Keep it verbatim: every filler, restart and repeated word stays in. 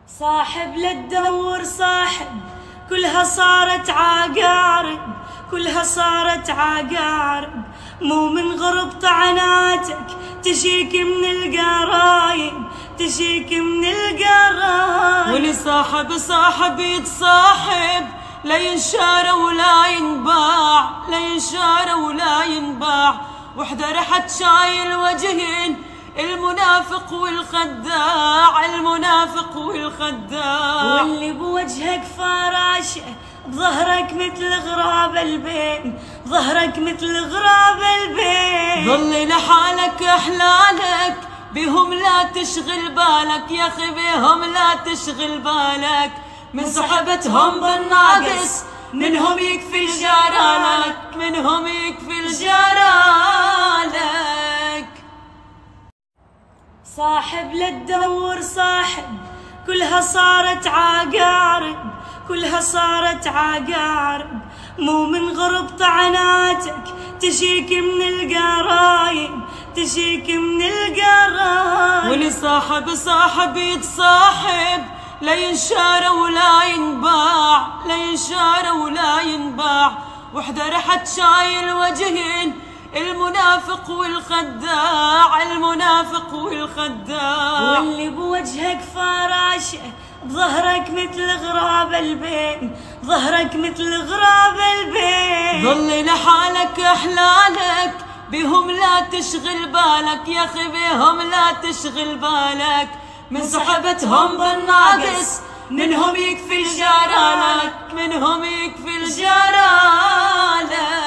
صاحب للدور صاحب كلها صارت عقارب، كلها صارت عقارب، مو من غرب طعناتك تشيك من القرايب، تشيك من القرايب. واللي صاحب صاحب يتصاحب لا ينشار ولا ينباع، لا ينشار ولا ينباع. وحده رحت شايل وجهين، المنافق والخداع، المنافق والخداع. واللي بوجهك فراشه بظهرك مثل غراب البين، ظهرك مثل غراب البين. ظلي لحالك احلالك بهم لا تشغل بالك، يا اخي بهم لا تشغل بالك. من صحبتهم بالناقص منهم يكفي الجرالك، منهم يكفي الجرالك. صاحب للدور صاحب كلها صارت عقارب، كلها صارت عقارب، مو من غرب طعناتك تشيك من القرايب، تشيك من القرايب. واللي صاحب صاحب يتصاحب لا ينشار ولا ينباع، لا ينشار ولا ينباع. وحده رحت شايل وجهين، المنافق والخداع، المنافق والخداع. واللي بوجهك فراشه بظهرك مثل غراب البين، ظهرك مثل غراب البين. ظلي لحالك احلالك بهم لا تشغل بالك، يا اخي بهم لا تشغل بالك. من صحبتهم بالناقص منهم يكفي الجرالك، منهم يكفي الجرالك.